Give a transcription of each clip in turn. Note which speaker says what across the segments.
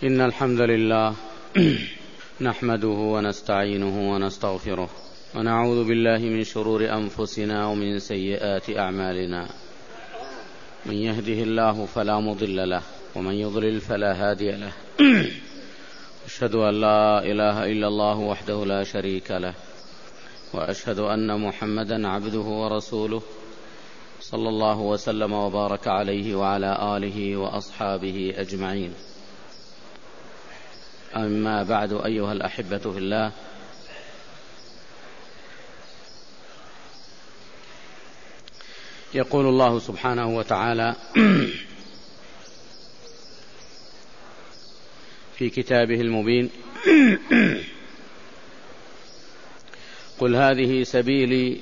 Speaker 1: إن الحمد لله نحمده ونستعينه ونستغفره ونعوذ بالله من شرور أنفسنا ومن سيئات أعمالنا. من يهده الله فلا مضل له ومن يضلل فلا هادي له. أشهد أن لا إله إلا الله وحده لا شريك له، وأشهد أن محمدا عبده ورسوله صلى الله وسلم وبارك عليه وعلى آله وأصحابه أجمعين. أما بعد، أيها الأحبة في الله، يقول الله سبحانه وتعالى في كتابه المبين: قل هذه سبيلي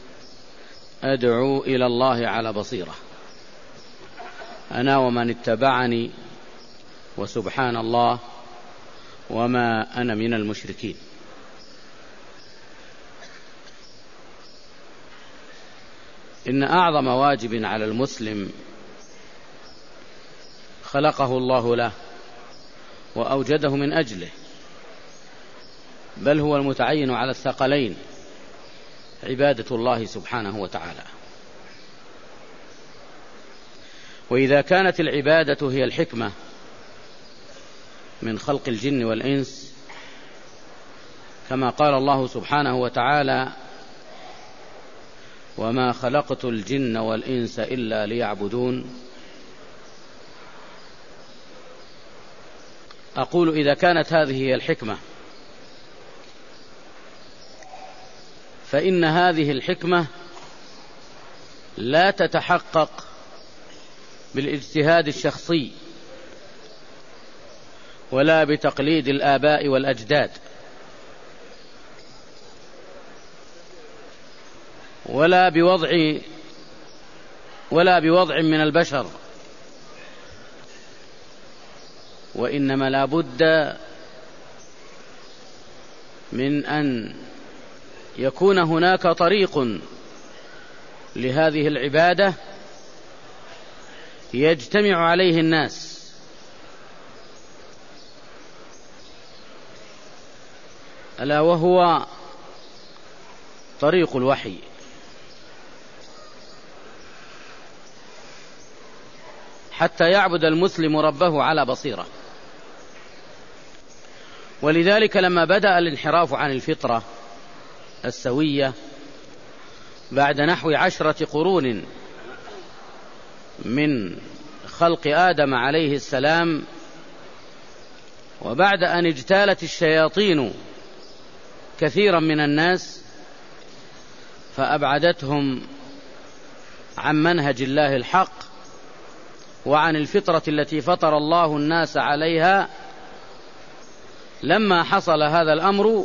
Speaker 1: أدعو إلى الله على بصيرة أنا ومن اتبعني وسبحان الله وما أنا من المشركين. إن أعظم واجب على المسلم خلقه الله له وأوجده من أجله، بل هو المتعين على الثقلين: عبادة الله سبحانه وتعالى. وإذا كانت العبادة هي الحكمة من خلق الجن والإنس، كما قال الله سبحانه وتعالى: وما خلقت الجن والإنس إلا ليعبدون. أقول إذا كانت هذه هي الحكمة، فإن هذه الحكمة لا تتحقق بالاجتهاد الشخصي ولا بتقليد الآباء والأجداد ولا بوضع من البشر، وإنما لا بد من أن يكون هناك طريق لهذه العبادة يجتمع عليه الناس، ألا وهو طريق الوحي. حتى يعبد المسلم ربه على بصيرة. ولذلك لما بدأ الانحراف عن الفطرة السوية بعد نحو 10 قرون من خلق آدم عليه السلام، وبعد أن اجتالت الشياطين كثيرا من الناس فأبعدتهم عن منهج الله الحق وعن الفطرة التي فطر الله الناس عليها، لما حصل هذا الأمر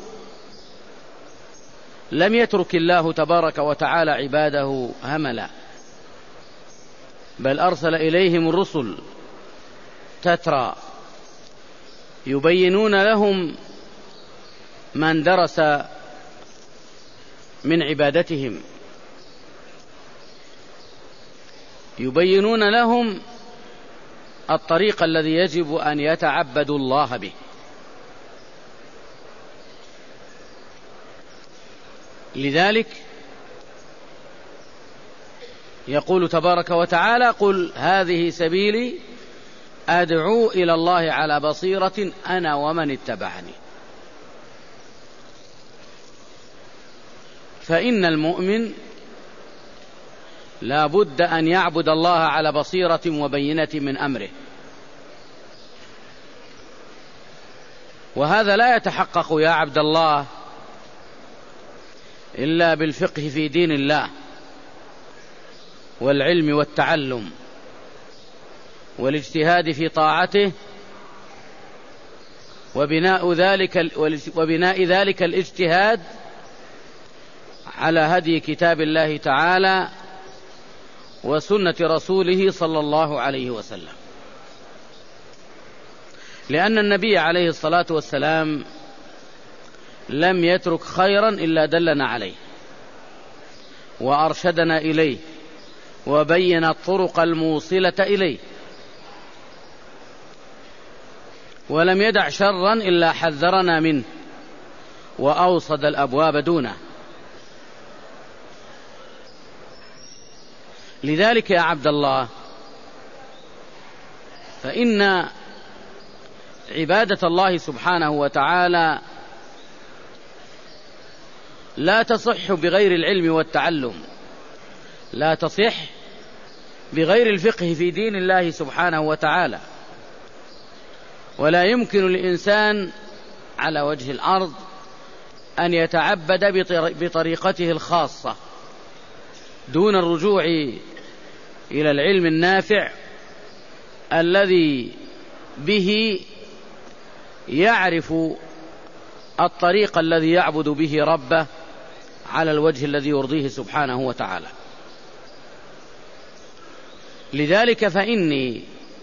Speaker 1: لم يترك الله تبارك وتعالى عباده هملا، بل أرسل إليهم الرسل تترى يبينون لهم ما اندرس من عبادتهم، يبينون لهم الطريق الذي يجب أن يتعبدوا الله به. لذلك يقول تبارك وتعالى: قل هذه سبيلي أدعو إلى الله على بصيرة أنا ومن اتبعني. فإن المؤمن لا بد أن يعبد الله على بصيرة وبينة من أمره، وهذا لا يتحقق يا عبد الله إلا بالفقه في دين الله والعلم والتعلم والاجتهاد في طاعته وبناء ذلك الاجتهاد على هدي كتاب الله تعالى وسنة رسوله صلى الله عليه وسلم. لأن النبي عليه الصلاة والسلام لم يترك خيرا إلا دلنا عليه وأرشدنا إليه وبين الطرق الموصلة إليه. ولم يدع شرا إلا حذرنا منه وأوصد الأبواب دونه. لذلك يا عبد الله فإن عبادة الله سبحانه وتعالى لا تصح بغير العلم والتعلم، لا تصح بغير الفقه في دين الله سبحانه وتعالى. ولا يمكن للإنسان على وجه الأرض أن يتعبد بطريقته الخاصة دون الرجوع إلى العلم النافع الذي به يعرف الطريق الذي يعبد به ربه على الوجه الذي يرضيه سبحانه وتعالى. لذلك فإني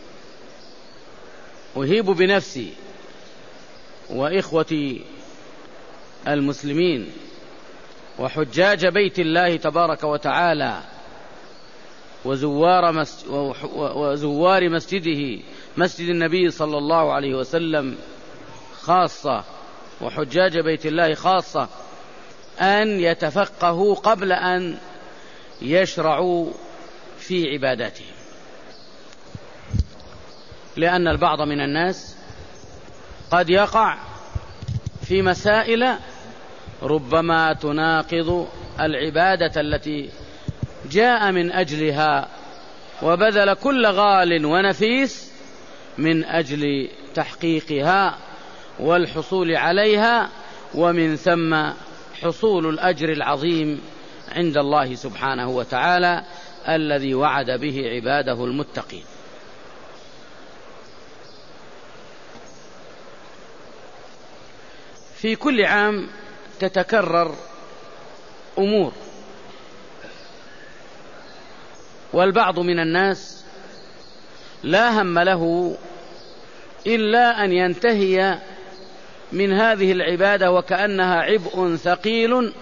Speaker 1: أهيب بنفسي وإخوتي المسلمين وحجاج بيت الله تبارك وتعالى وزوار مسجده مسجد النبي صلى الله عليه وسلم خاصة وحجاج بيت الله خاصة أن يتفقهوا قبل أن يشرعوا في عباداتهم، لأن البعض من الناس قد يقع في مسائل ربما تناقض العبادة التي جاء من أجلها وبذل كل غال ونفيس من أجل تحقيقها والحصول عليها، ومن ثم حصول الأجر العظيم عند الله سبحانه وتعالى الذي وعد به عباده المتقين. في كل عام تتكرر أمور، والبعض من الناس لا هم له إلا أن ينتهي من هذه العبادة وكأنها عبء ثقيل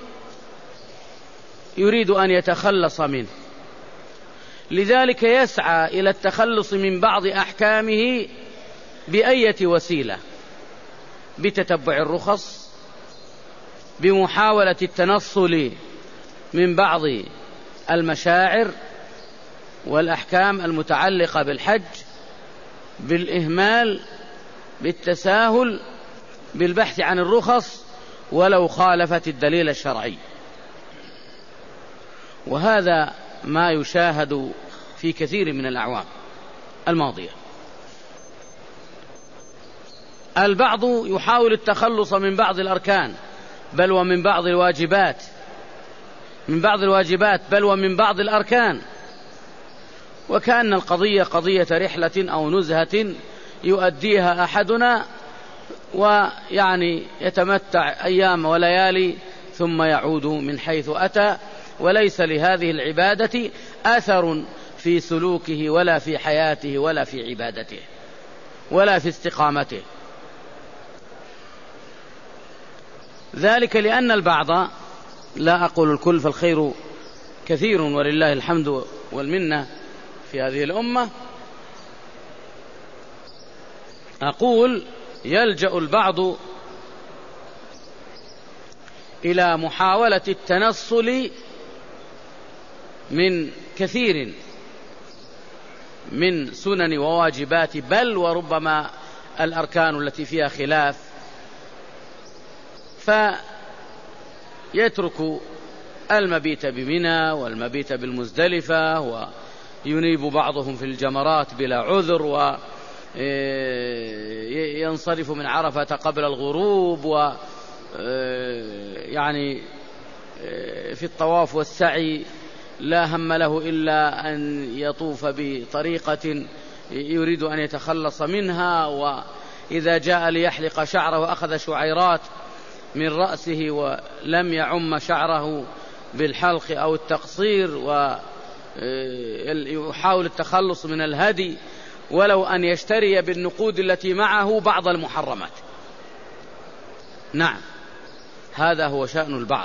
Speaker 1: يريد أن يتخلص منه، لذلك يسعى إلى التخلص من بعض أحكامه بأية وسيلة، بتتبع الرخص، بمحاولة التنصل من بعض المشاعر والأحكام المتعلقة بالحج، بالإهمال، بالتساهل، بالبحث عن الرخص ولو خالفت الدليل الشرعي. وهذا ما يشاهد في كثير من الأعوام الماضية. البعض يحاول التخلص من بعض الأركان بل ومن بعض الواجبات، بل ومن بعض الأركان، وكأن القضية قضية رحلة أو نزهة يؤديها أحدنا ويعني يتمتع أيام وليالي ثم يعود من حيث أتى، وليس لهذه العبادة أثر في سلوكه ولا في حياته ولا في عبادته ولا في استقامته. ذلك لأن البعض، لا أقول الكل فالخير كثير ولله الحمد والمنة في هذه الأمة، أقول يلجأ البعض إلى محاولة التنصل من كثير من سنن وواجبات بل وربما الأركان التي فيها خلاف، فيترك المبيت بمنى والمبيت بالمزدلفة، وينيب بعضهم في الجمرات بلا عذر، وينصرف من عرفة قبل الغروب، ويعني في الطواف والسعي لا هم له إلا أن يطوف بطريقة يريد أن يتخلص منها، وإذا جاء ليحلق شعره أخذ شعيرات من رأسه ولم يعم شعره بالحلق أو التقصير، ويحاول التخلص من الهدي ولو أن يشتري بالنقود التي معه بعض المحرمات. نعم، هذا هو شأن البعض،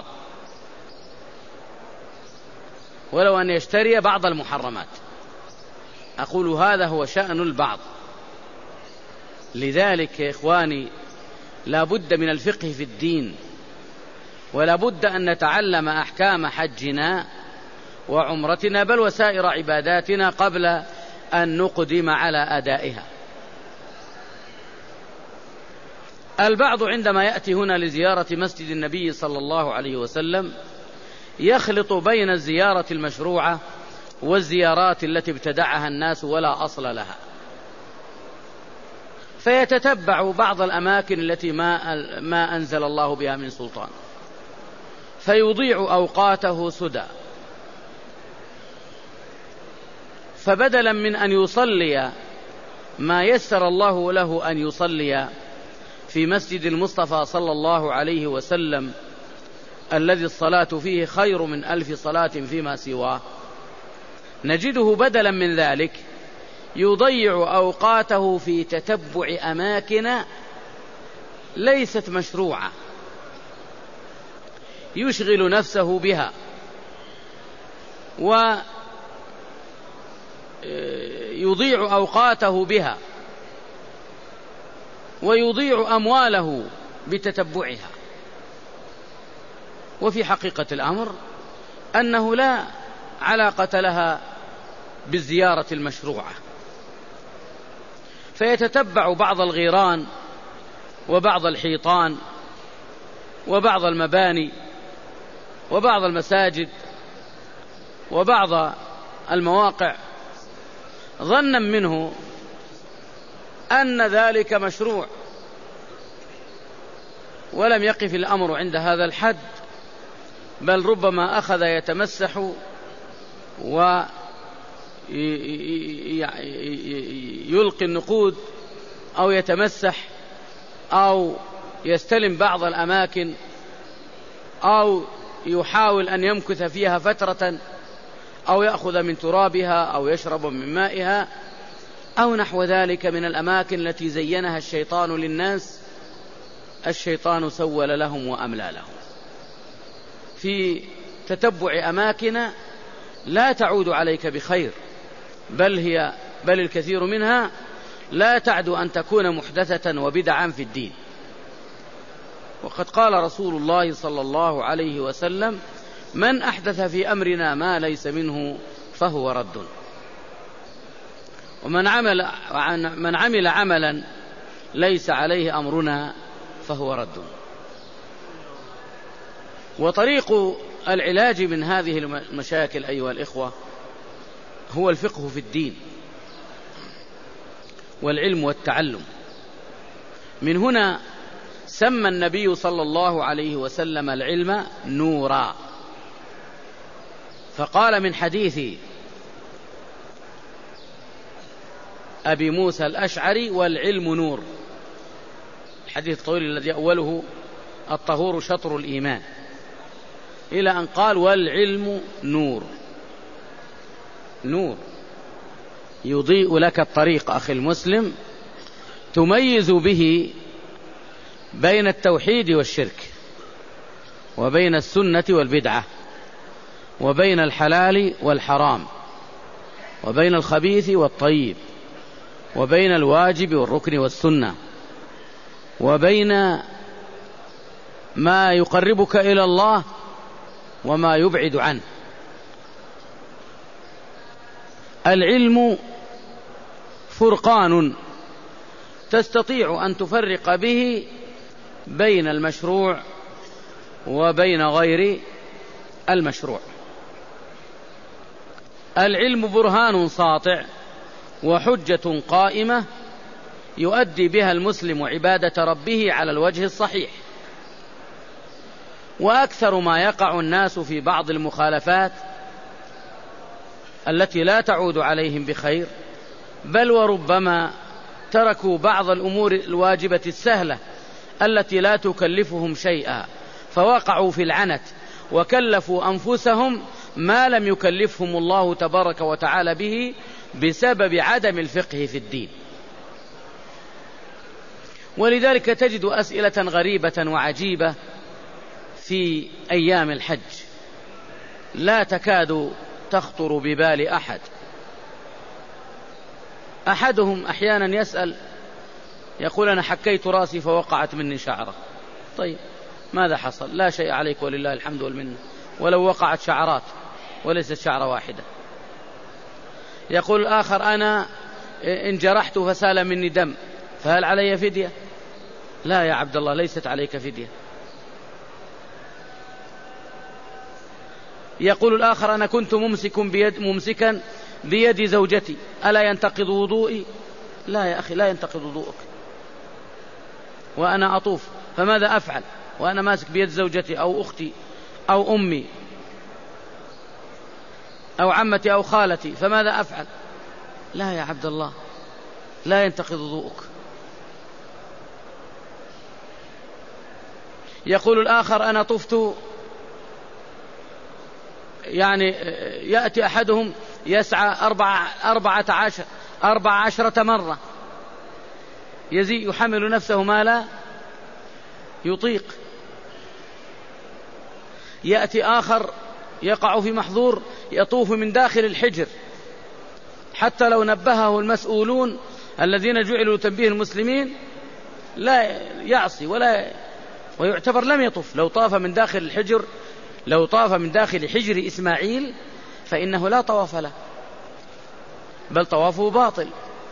Speaker 1: ولو أن يشتري بعض المحرمات، أقول هذا هو شأن البعض. لذلك يا إخواني لا بد من الفقه في الدين، ولا بد أن نتعلم أحكام حجنا وعمرتنا بل وسائر عباداتنا قبل أن نقدم على أدائها. البعض عندما يأتي هنا لزيارة مسجد النبي صلى الله عليه وسلم يخلط بين الزيارة المشروعة والزيارات التي ابتدعها الناس ولا أصل لها، فيتتبع بعض الأماكن التي ما أنزل الله بها من سلطان، فيضيع أوقاته سدى، فبدلا من أن يصلي ما يسر الله له أن يصلي في مسجد المصطفى صلى الله عليه وسلم الذي الصلاة فيه خير من 1000 صلاة فيما سواه، نجده بدلا من ذلك يضيع أوقاته في تتبع أماكن ليست مشروعة يشغل نفسه بها ويضيع أوقاته بها ويضيع أمواله بتتبعها. وفي حقيقة الأمر أنه لا علاقة لها بالزيارة المشروعة، فيتتبع بعض الغيران وبعض الحيطان وبعض المباني وبعض المساجد وبعض المواقع ظنا منه أن ذلك مشروع، ولم يقف الأمر عند هذا الحد، بل ربما أخذ يتمسح ويلقي النقود أو يتمسح أو يستلم بعض الأماكن أو يحاول أن يمكث فيها فترة أو يأخذ من ترابها أو يشرب من مائها أو نحو ذلك من الأماكن التي زينها الشيطان للناس. الشيطان سول لهم وأملى لهم في تتبع أماكن لا تعود عليك بخير، بل الكثير منها لا تعد أن تكون محدثة وبدعا في الدين. وقد قال رسول الله صلى الله عليه وسلم: من أحدث في أمرنا ما ليس منه فهو رد، ومن عمل عملا ليس عليه أمرنا فهو رد. وطريق العلاج من هذه المشاكل أيها الإخوة هو الفقه في الدين والعلم والتعلم. من هنا سمى النبي صلى الله عليه وسلم العلم نورا، فقال من حديث أبي موسى الأشعري: والعلم نور، الحديث الطويل الذي أوله الطهور شطر الإيمان، إلى أن قال: والعلم نور. نور يضيء لك الطريق أخي المسلم، تميز به بين التوحيد والشرك، وبين السنة والبدعة، وبين الحلال والحرام، وبين الخبيث والطيب، وبين الواجب والركن والسنة، وبين ما يقربك إلى الله وما يبعد عنه. العلم فرقان تستطيع أن تفرق به بين المشروع وبين غير المشروع. العلم برهان ساطع وحجة قائمة يؤدي بها المسلم عبادة ربه على الوجه الصحيح. وأكثر ما يقع الناس في بعض المخالفات التي لا تعود عليهم بخير، بل وربما تركوا بعض الأمور الواجبة السهلة التي لا تكلفهم شيئا، فوقعوا في العنت وكلفوا أنفسهم ما لم يكلفهم الله تبارك وتعالى به بسبب عدم الفقه في الدين. ولذلك تجد أسئلة غريبة وعجيبة في أيام الحج لا تكاد تخطر ببال أحد. أحدهم أحيانا يسأل: يقول أنا حكيت راسي فوقعت مني شعرة. طيب ماذا حصل؟ لا شيء عليك ولله الحمد والمنة، ولو وقعت شعرات وليست شعرة واحدة. يقول الآخر أنا إن جرحت فسال مني دم فهل علي فدية؟ لا يا عبد الله، ليست عليك فدية. يقول الآخر أنا كنت ممسكا بيد زوجتي ألا ينتقض وضوئي؟ لا يا أخي، لا ينتقض وضوءك. وأنا أطوف فماذا أفعل وأنا ماسك بيد زوجتي أو أختي أو أمي أو عمتي أو خالتي، فماذا أفعل؟ لا يا عبد الله، لا ينتقض وضوءك. يقول الآخر أنا طفت، يعني يأتي أحدهم يسعى 14 مرة، يحمل نفسه ما لا يطيق. يأتي آخر يقع في محظور يطوف من داخل الحجر، حتى لو نبهه المسؤولون الذين جعلوا تنبيه المسلمين لا يعصي ويعتبر لم يطف. لو طاف من داخل الحجر، لو طاف من داخل حجر إسماعيل فإنه لا طواف له، بل طوافه باطل.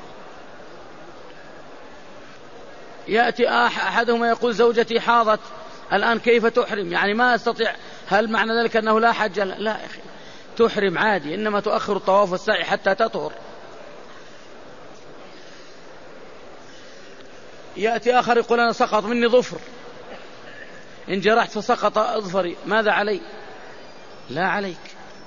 Speaker 1: يأتي أحدهم يقول زوجتي حاضت الآن كيف تحرم؟ يعني ما أستطيع. هل معنى ذلك أنه لا حج؟ لا يا أخي، تحرم عادي، إنما تؤخر الطواف والسعي حتى تطهر. يأتي آخر يقول أنا سقط مني ظفر، إن جرحت فسقط أظفري، ماذا علي؟ لا عليك.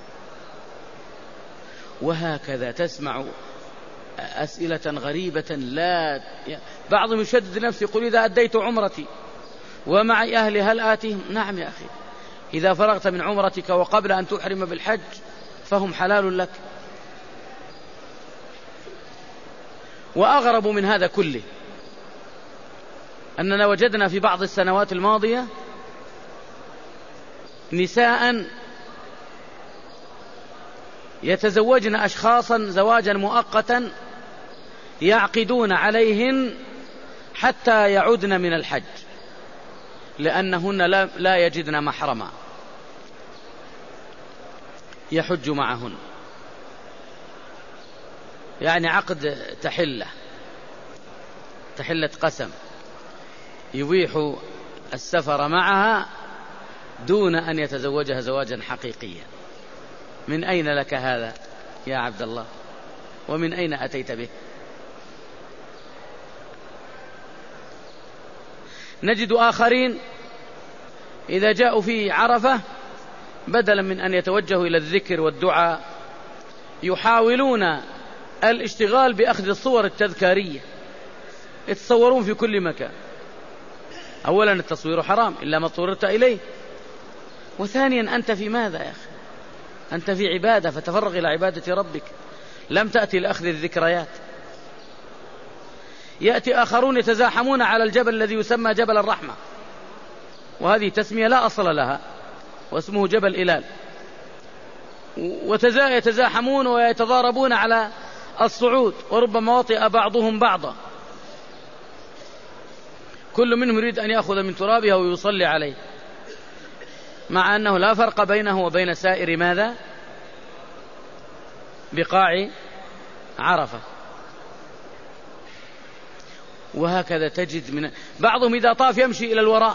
Speaker 1: وهكذا تسمع أسئلة غريبة. بعضهم يشدد نفسه يقول إذا أديت عمرتي ومعي أهلي هل آتيهم؟ نعم يا أخي، إذا فرغت من عمرتك وقبل أن تحرم بالحج فهم حلال لك. وأغرب من هذا كله أننا وجدنا في بعض السنوات الماضية نساء يتزوجن أشخاصا زواجا مؤقتا يعقدون عليهن حتى يعودن من الحج، لأنهن لا يجدن محرما يحج معهن. يعني عقد تحلة قسم، يبيح السفر معها دون أن يتزوجها زواجا حقيقيا. من أين لك هذا يا عبد الله؟ ومن أين أتيت به؟ نجد آخرين إذا جاءوا في عرفة بدلا من أن يتوجهوا إلى الذكر والدعاء يحاولون الاشتغال بأخذ الصور التذكارية، يتصورون في كل مكان. أولا التصوير حرام إلا ما اضطررت إليه، وثانيا أنت في ماذا يا أخي؟ أنت في عبادة، فتفرغ إلى عبادة ربك، لم تأتي لأخذ الذكريات. يأتي آخرون يتزاحمون على الجبل الذي يسمى جبل الرحمة، وهذه تسمية لا أصل لها، واسمه جبل إلال، ويتزاحمون ويتضاربون على الصعود، وربما وطئ بعضهم بعضا، كل منهم يريد أن يأخذ من ترابها ويصلي عليه، مع أنه لا فرق بينه وبين سائر ماذا؟ بقاع عرفة. وهكذا تجد من بعضهم إذا طاف يمشي إلى الوراء،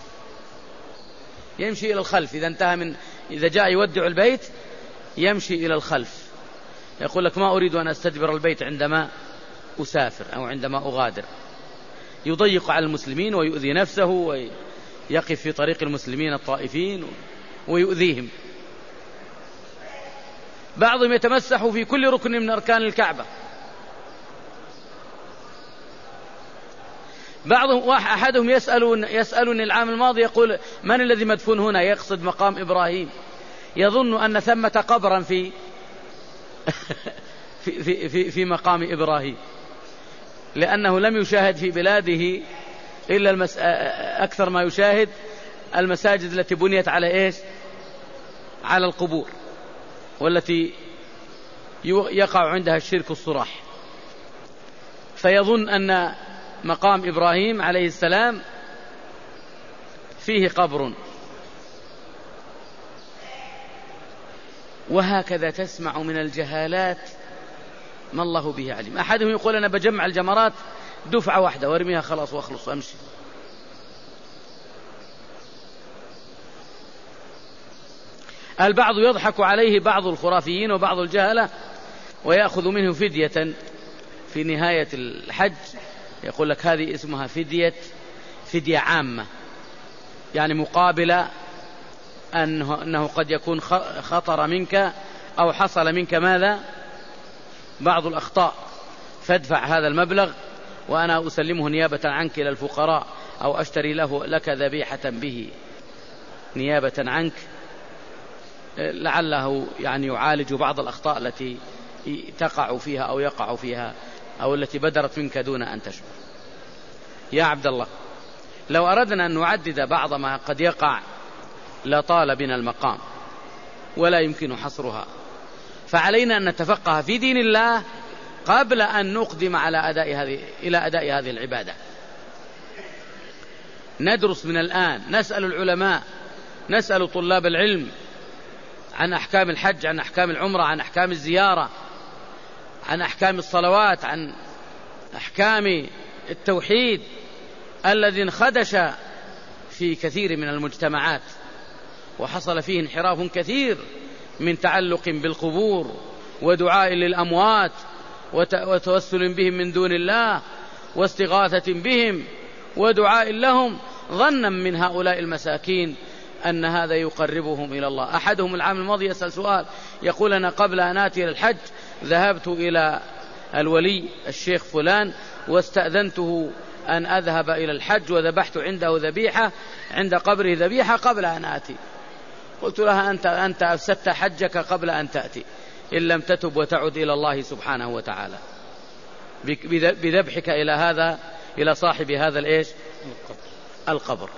Speaker 1: يمشي إلى الخلف، إذا جاء يودع البيت يمشي إلى الخلف، يقول لك ما أريد أن أستدبر البيت عندما أسافر أو عندما أغادر. يضيق على المسلمين ويؤذي نفسه ويقف في طريق المسلمين الطائفين ويؤذيهم. بعضهم يتمسح في كل ركن من أركان الكعبة. أحدهم يسألني العام الماضي يقول من الذي مدفون هنا؟ يقصد مقام إبراهيم، يظن أن ثمة قبرا في مقام إبراهيم، لأنه لم يشاهد في بلاده إلا أكثر ما يشاهد المساجد التي بنيت على إيش؟ على القبور، والتي يقع عندها الشرك الصراح، فيظن أن مقام إبراهيم عليه السلام فيه قبر. وهكذا تسمع من الجهالات ما الله به عليم. أحدهم يقول أنا بجمع الجمرات دفعة واحدة وارميها خلاص واخلص أمشي. البعض يضحك عليه بعض الخرافيين وبعض الجهلة ويأخذ منه فدية في نهاية الحج، يقول لك هذه اسمها فدية عامة، يعني مقابلة أنه قد يكون خطر منك أو حصل منك ماذا؟ بعض الأخطاء، فادفع هذا المبلغ وأنا أسلمه نيابة عنك إلى الفقراء، أو أشتري لك ذبيحة به نيابة عنك، لعله يعني يعالج بعض الأخطاء التي تقع فيها أو يقع فيها أو التي بدرت منك دون أن تشعر. يا عبد الله، لو أردنا أن نعدد بعض ما قد يقع لطال بنا المقام ولا يمكن حصرها، فعلينا أن نتفقه في دين الله قبل أن نقدم إلى أداء هذه العبادة. ندرس من الآن، نسأل العلماء، نسأل طلاب العلم عن أحكام الحج، عن أحكام العمرة، عن أحكام الزيارة، عن أحكام الصلوات، عن أحكام التوحيد الذي انخدش في كثير من المجتمعات وحصل فيه انحراف كثير من تعلق بالقبور ودعاء للأموات وتوسل بهم من دون الله واستغاثة بهم ودعاء لهم، ظنا من هؤلاء المساكين أن هذا يقربهم إلى الله. أحدهم العام الماضي يسأل سؤال، يقول أنا قبل أن آتي للحج ذهبت إلى الولي الشيخ فلان واستأذنته أن أذهب إلى الحج وذبحت عنده ذبيحة عند قبره ذبيحة قبل أن آتي. قلت لها أنت أفسدت حجك قبل أن تأتي إن لم تتب وتعد إلى الله سبحانه وتعالى بذبحك إلى صاحب هذا القبر.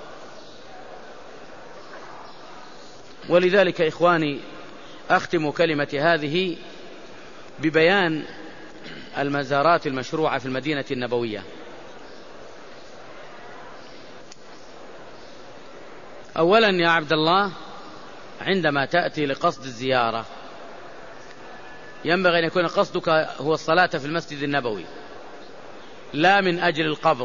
Speaker 1: ولذلك إخواني أختم كلمة هذه ببيان المزارات المشروعة في المدينة النبوية. أولا يا عبد الله، عندما تأتي لقصد الزيارة ينبغي أن يكون قصدك هو الصلاة في المسجد النبوي لا من أجل القبر،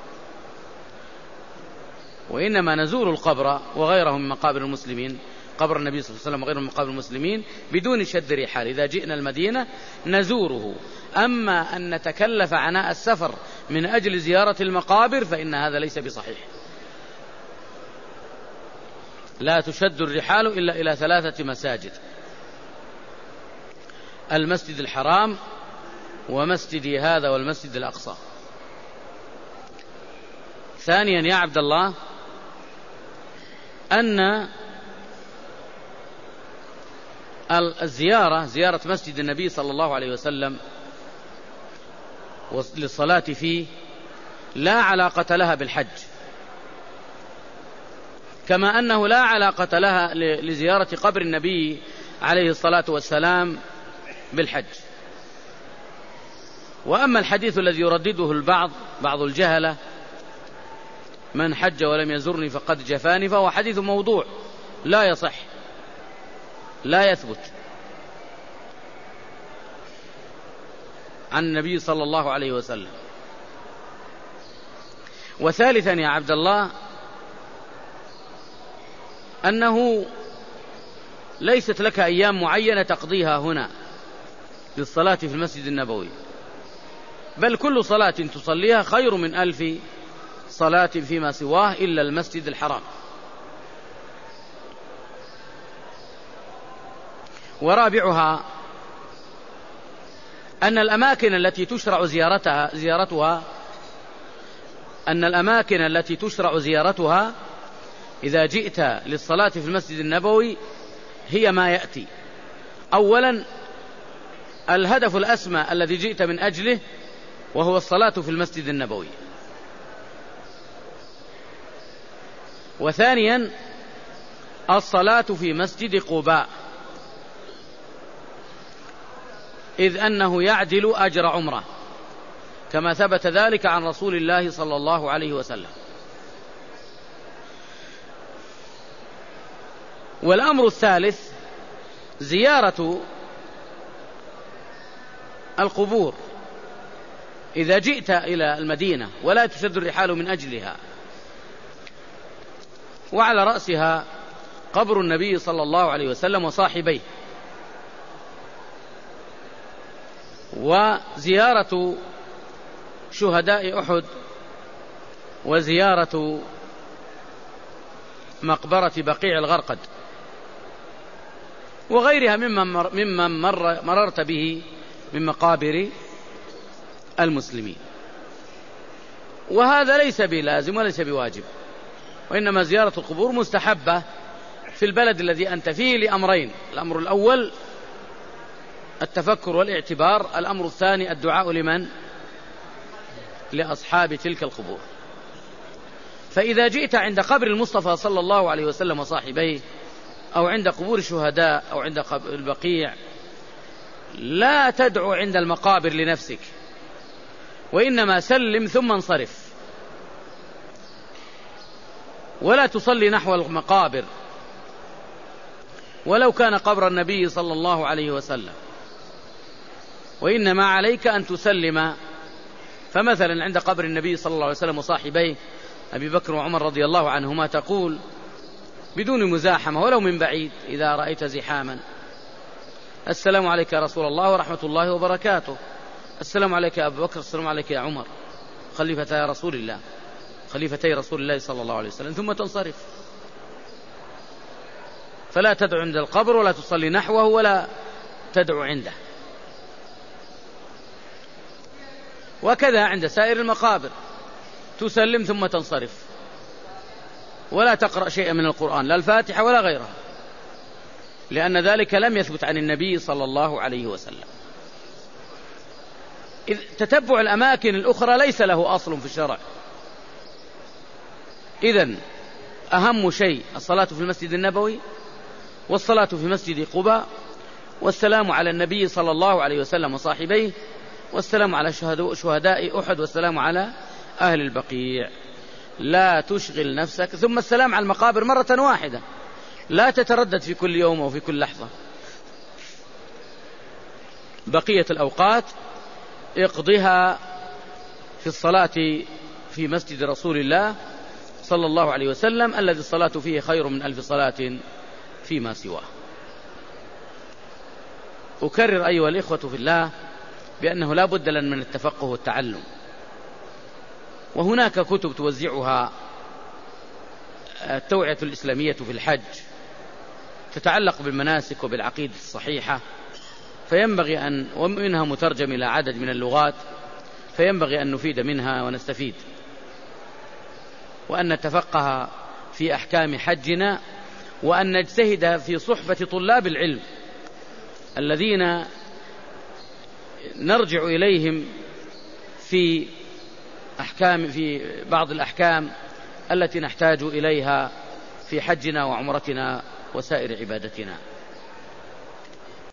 Speaker 1: وإنما نزور القبر وغيره من مقابر المسلمين، قبر النبي صلى الله عليه وسلم وغيره من مقابر المسلمين، بدون شد رحال. إذا جئنا المدينة نزوره، أما أن نتكلف عناء السفر من أجل زيارة المقابر فإن هذا ليس بصحيح. لا تشد الرحال إلا إلى 3 مساجد: المسجد الحرام ومسجدي هذا والمسجد الأقصى. ثانيا يا عبد الله، أن زيارة مسجد النبي صلى الله عليه وسلم للصلاة فيه لا علاقة لها بالحج، كما أنه لا علاقة لها لزيارة قبر النبي عليه الصلاة والسلام بالحج. وأما الحديث الذي يردده بعض الجهلة: من حج ولم يزرني فقد جفاني، فهو حديث موضوع لا يصح، لا يثبت عن النبي صلى الله عليه وسلم. وثالثا يا عبد الله، أنه ليست لك أيام معينة تقضيها هنا للصلاة في المسجد النبوي، بل كل صلاة تصليها خير من 1000 صلاة فيما سواه إلا المسجد الحرام. ورابعها أن الأماكن التي تشرع زيارتها إذا جئت للصلاة في المسجد النبوي هي ما يأتي: أولا الهدف الأسمى الذي جئت من أجله وهو الصلاة في المسجد النبوي، وثانيا الصلاة في مسجد قباء، إذ أنه يعدل أجر عمرة، كما ثبت ذلك عن رسول الله صلى الله عليه وسلم. والأمر الثالث زيارة القبور إذا جئت إلى المدينة ولا تشد الرحال من أجلها، وعلى رأسها قبر النبي صلى الله عليه وسلم وصاحبيه، وزيارة شهداء أحد، وزيارة مقبرة بقيع الغرقد، وغيرها ممن مررت به من مقابر المسلمين. وهذا ليس بلازم وليس بواجب، وإنما زيارة القبور مستحبة في البلد الذي أنت فيه لأمرين: الأمر الأول التفكر والاعتبار، الأمر الثاني الدعاء لمن؟ لأصحاب تلك القبور. فإذا جئت عند قبر المصطفى صلى الله عليه وسلم وصاحبيه، أو عند قبور الشهداء، أو عند البقيع، لا تدعو عند المقابر لنفسك، وإنما سلم ثم انصرف، ولا تصلي نحو المقابر ولو كان قبر النبي صلى الله عليه وسلم، وإنما عليك أن تسلم. فمثلا عند قبر النبي صلى الله عليه وسلم وصاحبيه أبي بكر وعمر رضي الله عنهما تقول بدون مزاحمة ولو من بعيد إذا رأيت زحاما: السلام عليك يا رسول الله ورحمة الله وبركاته، السلام عليك يا أبو بكر، السلام عليك يا عمر، خليفتي رسول الله صلى الله عليه وسلم، ثم تنصرف. فلا تدعو عند القبر ولا تصلي نحوه ولا تدعو عنده. وكذا عند سائر المقابر تسلم ثم تنصرف، ولا تقرأ شيئا من القرآن، لا الفاتحة ولا غيرها، لأن ذلك لم يثبت عن النبي صلى الله عليه وسلم. إذ تتبع الأماكن الأخرى ليس له أصل في الشرع. إذن أهم شيء الصلاة في المسجد النبوي، والصلاة في مسجد قباء، والسلام على النبي صلى الله عليه وسلم وصاحبيه، والسلام على شهداء أحد، والسلام على أهل البقيع. لا تشغل نفسك. ثم السلام على المقابر مرة واحدة، لا تتردد في كل يوم وفي كل لحظة. بقية الأوقات اقضها في الصلاة في مسجد رسول الله صلى الله عليه وسلم، الذي الصلاة فيه خير من 1000 صلاة فيما سواه. أكرر أيها الإخوة في الله بأنه لا بد لنا من التفقه والتعلم، وهناك كتب توزعها التوعية الإسلامية في الحج تتعلق بالمناسك وبالعقيدة الصحيحة، فينبغي أن، ومنها مترجم إلى عدد من اللغات، فينبغي أن نفيد منها ونستفيد، وأن نتفقه في أحكام حجنا، وأن نجتهد في صحبة طلاب العلم الذين نرجع إليهم في بعض الأحكام التي نحتاج إليها في حجنا وعمرتنا وسائر عبادتنا.